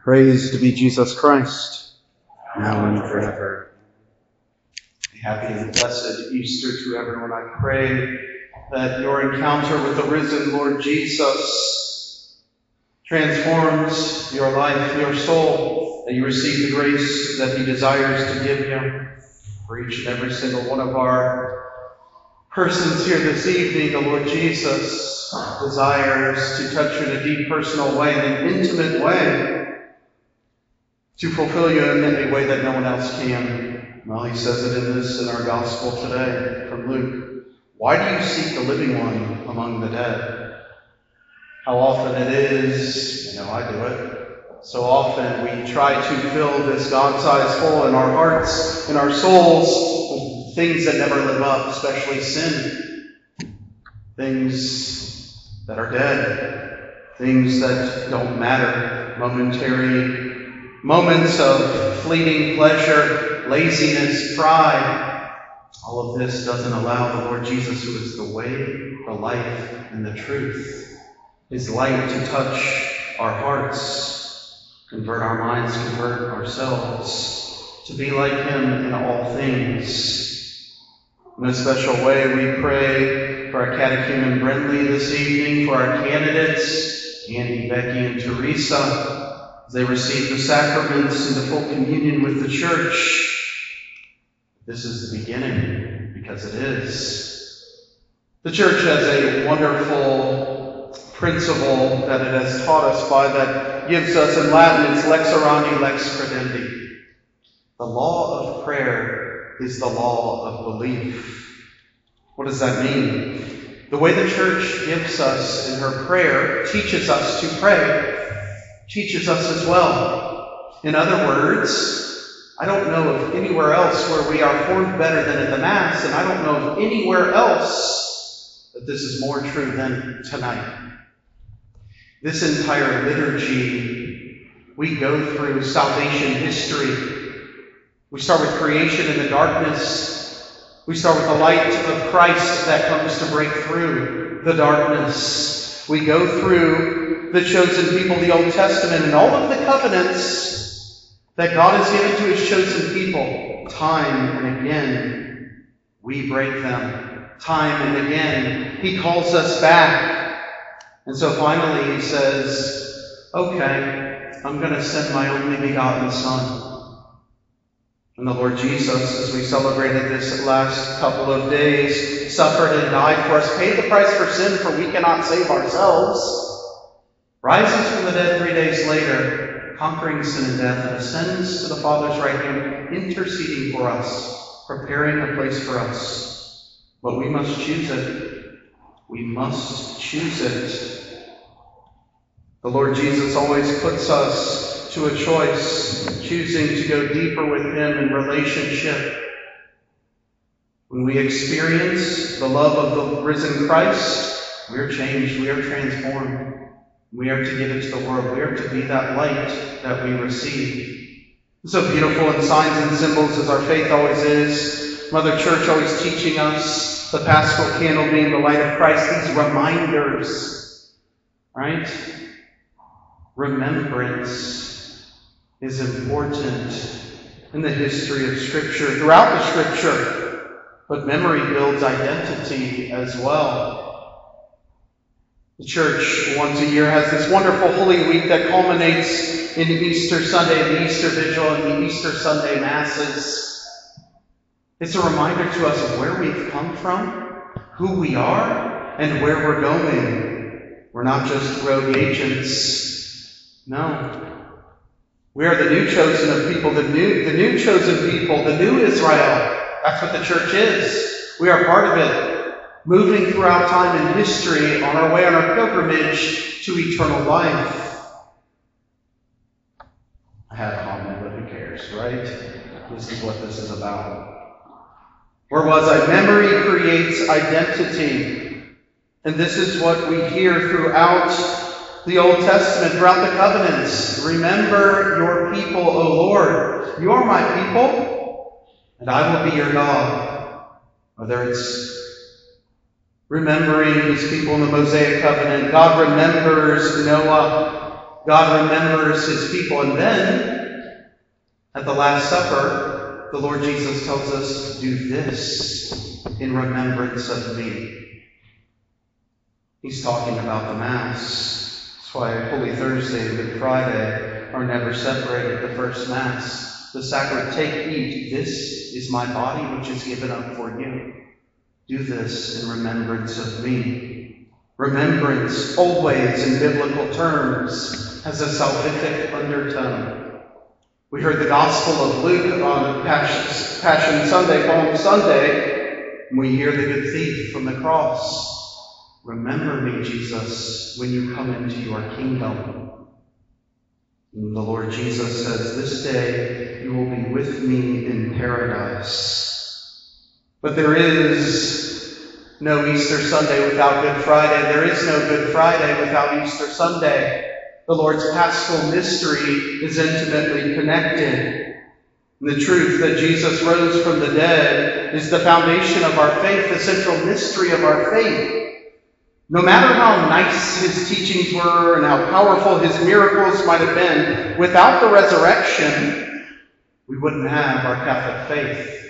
Praise to be Jesus Christ, now and forever. Happy and blessed Easter to everyone. I pray that your encounter with the risen Lord Jesus transforms your life, your soul, that you receive the grace that he desires to give you. For each and every single one of our persons here this evening, the Lord Jesus desires to touch you in a deep personal way, in an intimate way, to fulfill you in a way that no one else can. Well, he says it in our gospel today from Luke. Why do you seek the living one among the dead? How often it is, I do it. So often we try to fill this God-sized hole in our hearts, in our souls, with things that never live up, especially sin. Things that are dead. Things that don't matter. Momentary moments of fleeting pleasure, laziness, pride. All of this doesn't allow the Lord Jesus, who is the way, the life, and the truth, his light to touch our hearts, convert our minds, convert ourselves, to be like him in all things. In a special way, we pray for our catechumen Brindley this evening, for our candidates, Annie, Becky, and Teresa, as they receive the sacraments and the full communion with the church. This is the beginning, because it is. The church has a wonderful principle that it has taught us by that gives us in Latin, it's lex orandi, lex credendi. The law of prayer is the law of belief. What does that mean? The way the church gives us in her prayer teaches us to pray, teaches us as well. In other words, I don't know of anywhere else where we are formed better than at the Mass, and I don't know of anywhere else that this is more true than tonight. This entire liturgy, we go through salvation history. We start with creation in the darkness. We start with the light of Christ that comes to break through the darkness. We go through the chosen people, the Old Testament, and all of the covenants that God has given to his chosen people. Time and again, we break them. Time and again, he calls us back. And so finally he says, okay, I'm going to send my only begotten Son. And the Lord Jesus, as we celebrated this last couple of days, suffered and died for us, paid the price for sin, for we cannot save ourselves. Rising from the dead 3 days later, conquering sin and death, and ascends to the Father's right hand, interceding for us, preparing a place for us. But we must choose it. We must choose it. The Lord Jesus always puts us to a choice, choosing to go deeper with him in relationship. When we experience the love of the risen Christ, we are changed, we are transformed. We are to give it to the world. We are to be that light that we receive. So beautiful in signs and symbols as our faith always is. Mother Church always teaching us, the Paschal candle being the light of Christ, these reminders, right? Remembrance is important in the history of Scripture, throughout the Scripture, but memory builds identity as well. The church once a year has this wonderful Holy Week that culminates in Easter Sunday, the Easter Vigil, and the Easter Sunday Masses. It's a reminder to us of where we've come from, who we are, and where we're going. We're not just rogue agents. No. We are the new chosen of people, the new chosen people, the new Israel. That's what the church is. We are part of it. Moving throughout time and history on our way on our pilgrimage to eternal life. I had a comment, but who cares, right? This is what this is about. Where was I? Memory creates identity. And this is what we hear throughout the Old Testament, throughout the covenants. Remember your people, O Lord. You are my people, and I will be your God. Whether it's remembering his people in the Mosaic covenant, God remembers Noah God remembers his people. And then, at the Last Supper, the Lord Jesus tells us, do this in remembrance of me. He's talking about the Mass. That's why Holy Thursday and Good Friday are never separated. The first Mass, the sacrament, take, eat, this is my body which is given up for you. Do this in remembrance of me. Remembrance, always in biblical terms, has a salvific undertone. We heard the Gospel of Luke on Passion Sunday, Palm Sunday, and we hear the good thief from the cross. Remember me, Jesus, when you come into your kingdom. And the Lord Jesus says, this day you will be with me in paradise. But there is no Easter Sunday without Good Friday. There is no Good Friday without Easter Sunday. The Lord's Paschal mystery is intimately connected. And the truth that Jesus rose from the dead is the foundation of our faith, the central mystery of our faith. No matter how nice his teachings were and how powerful his miracles might have been, without the resurrection, we wouldn't have our Catholic faith.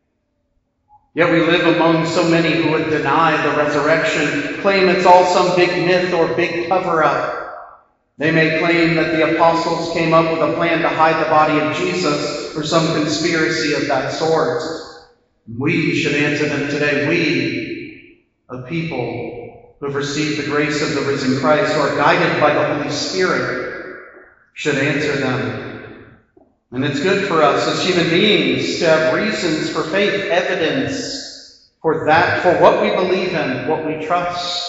Yet we live among so many who would deny the resurrection, claim it's all some big myth or big cover-up. They may claim that the apostles came up with a plan to hide the body of Jesus or some conspiracy of that sort. We should answer them today. We, a people who have received the grace of the risen Christ, who are guided by the Holy Spirit, should answer them. And it's good for us as human beings to have reasons for faith, evidence for that, for what we believe in, what we trust.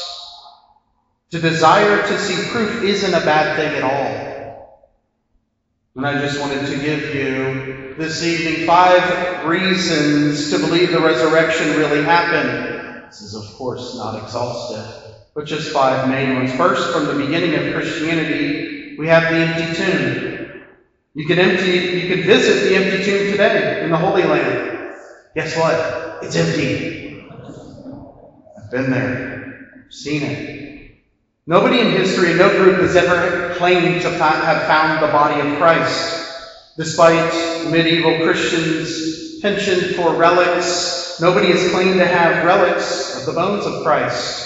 To desire to see proof isn't a bad thing at all. And I just wanted to give you this evening 5 reasons to believe the resurrection really happened. This is, of course, not exhaustive, but just 5 main ones. First, from the beginning of Christianity, we have the empty tomb. You can visit the empty tomb today in the Holy Land. Guess what? It's empty. I've been there, seen it. Nobody in history, no group has ever claimed to have found the body of Christ. Despite medieval Christians' penchant for relics, nobody has claimed to have relics of the bones of Christ.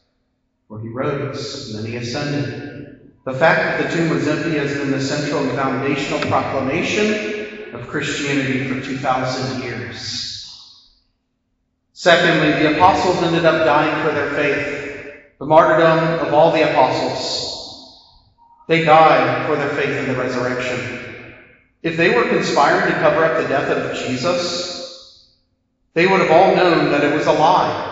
For he rose, and then he ascended. The fact that the tomb was empty has been the central and foundational proclamation of Christianity for 2,000 years. Secondly, the apostles ended up dying for their faith. The martyrdom of all the apostles. They died for their faith in the resurrection. If they were conspiring to cover up the death of Jesus, they would have all known that it was a lie.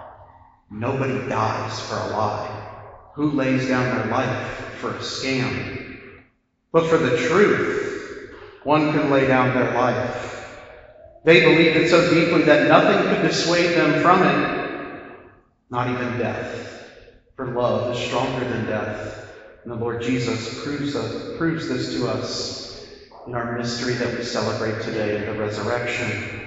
Nobody dies for a lie. Who lays down their life for a scam? But for the truth, one can lay down their life. They believed it so deeply that nothing could dissuade them from it, not even death. For love is stronger than death. And the Lord Jesus proves this to us in our mystery that we celebrate today, the resurrection.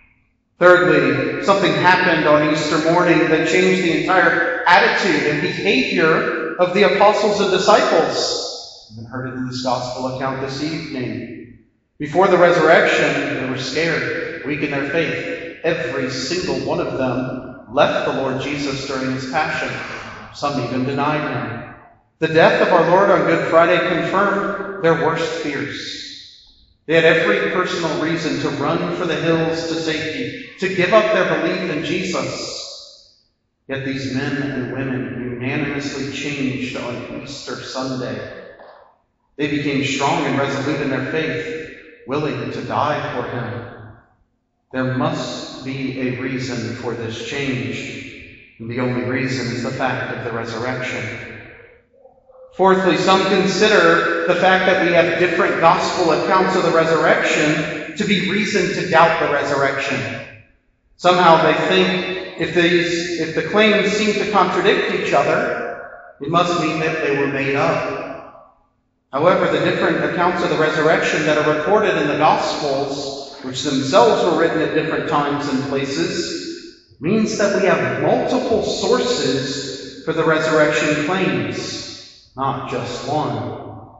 Thirdly, something happened on Easter morning that changed the entire attitude and behavior of the apostles and disciples. We've heard it in this gospel account this evening. Before the resurrection, they were scared, weak in their faith. Every single one of them left the Lord Jesus during his passion. Some even denied him. The death of our Lord on Good Friday confirmed their worst fears. They had every personal reason to run for the hills to safety, to give up their belief in Jesus. Yet these men and women unanimously changed on Easter Sunday. They became strong and resolute in their faith, willing to die for him. There must be a reason for this change, and the only reason is the fact of the resurrection. Fourthly, some consider the fact that we have different gospel accounts of the resurrection to be reason to doubt the resurrection. Somehow they think if the claims seem to contradict each other, it must mean that they were made up. However, the different accounts of the resurrection that are recorded in the Gospels, which themselves were written at different times and places, means that we have multiple sources for the resurrection claims, not just one.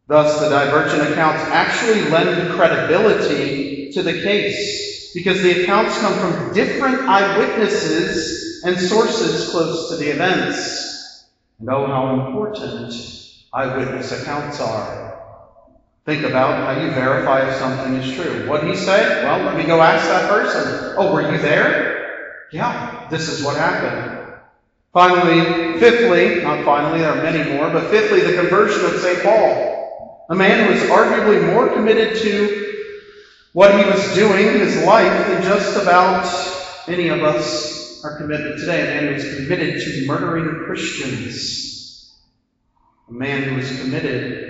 Thus, the divergent accounts actually lend credibility to the case, because the accounts come from different eyewitnesses and sources close to the events. And oh, how important eyewitness accounts are. Think about how you verify if something is true. What did he say? Well, let me go ask that person. Oh, were you there? Yeah, this is what happened. Fifthly, there are many more, but fifthly, the conversion of St. Paul. A man who was arguably more committed to what he was doing in his life than just about any of us are committed today. A man who was committed to murdering Christians. A man who was committed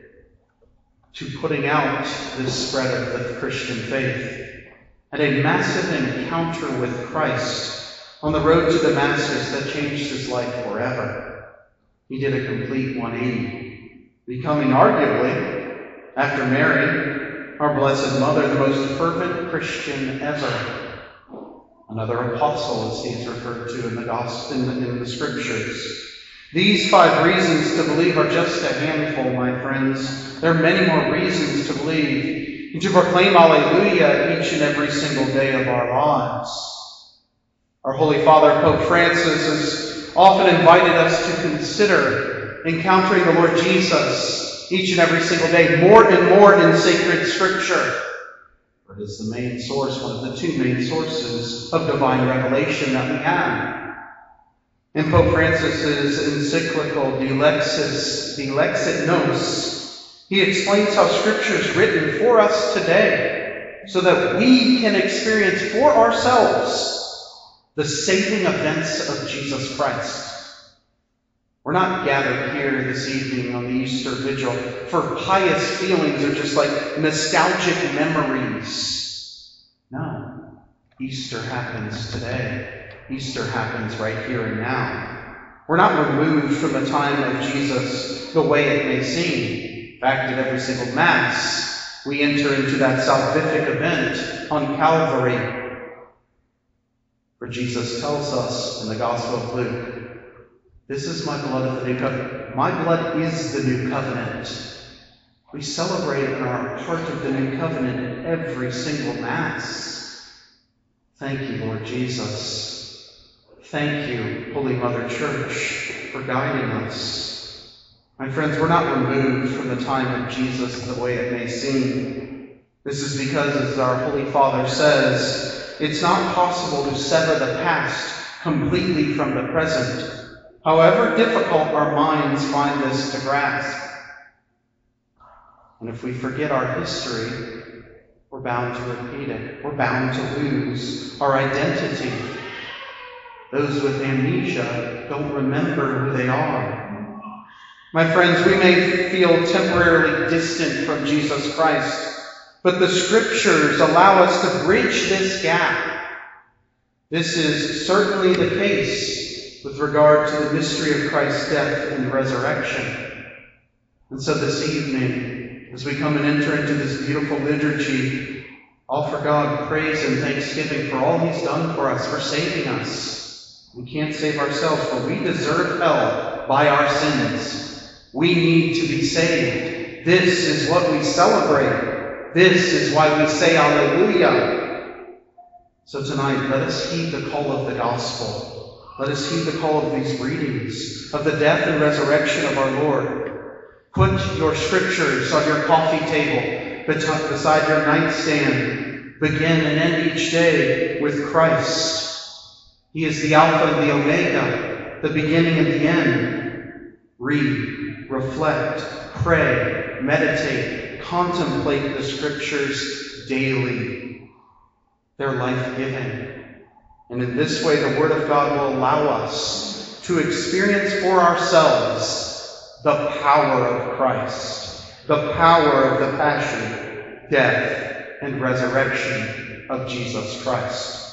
to putting out this spread of the Christian faith. And a massive encounter with Christ on the road to Damascus that changed his life forever. He did a complete 180, becoming arguably, after Mary, our Blessed Mother, the most fervent Christian ever. Another apostle, as he is referred to in the Gospel, in the Scriptures. These 5 reasons to believe are just a handful, my friends. There are many more reasons to believe and to proclaim Alleluia each and every single day of our lives. Our Holy Father, Pope Francis, has often invited us to consider encountering the Lord Jesus each and every single day, more and more in sacred Scripture. For it is the main source, one of the 2 main sources of divine revelation that we have. In Pope Francis's encyclical De Lexit Nos, he explains how Scripture is written for us today so that we can experience for ourselves the saving events of Jesus Christ. We're not gathered here this evening on the Easter Vigil for pious feelings or just like nostalgic memories. No, Easter happens today. Easter happens right here and now. We're not removed from the time of Jesus the way it may seem. In fact, at every single Mass, we enter into that salvific event on Calvary. For Jesus tells us in the Gospel of Luke, this is my blood of the new covenant. My blood is the new covenant. We celebrate and are part of the new covenant in every single Mass. Thank you, Lord Jesus. Thank you, Holy Mother Church, for guiding us. My friends, we're not removed from the time of Jesus the way it may seem. This is because, as our Holy Father says, it's not possible to sever the past completely from the present, however difficult our minds find this to grasp. And if we forget our history, we're bound to repeat it. We're bound to lose our identity. Those with amnesia don't remember who they are. My friends, we may feel temporarily distant from Jesus Christ, but the Scriptures allow us to bridge this gap. This is certainly the case with regard to the mystery of Christ's death and resurrection. And so this evening, as we come and enter into this beautiful liturgy, offer God praise and thanksgiving for all He's done for us, for saving us. We can't save ourselves, for we deserve hell by our sins. We need to be saved. This is what we celebrate. This is why we say Alleluia. So tonight, let us heed the call of the Gospel. Let us heed the call of these readings of the death and resurrection of our Lord. Put your Scriptures on your coffee table, beside your nightstand. Begin and end each day with Christ. He is the Alpha and the Omega, the beginning and the end. Read, reflect, pray, meditate, contemplate the Scriptures daily. They're life-giving. And in this way, the Word of God will allow us to experience for ourselves the power of Christ, the power of the passion, death, and resurrection of Jesus Christ.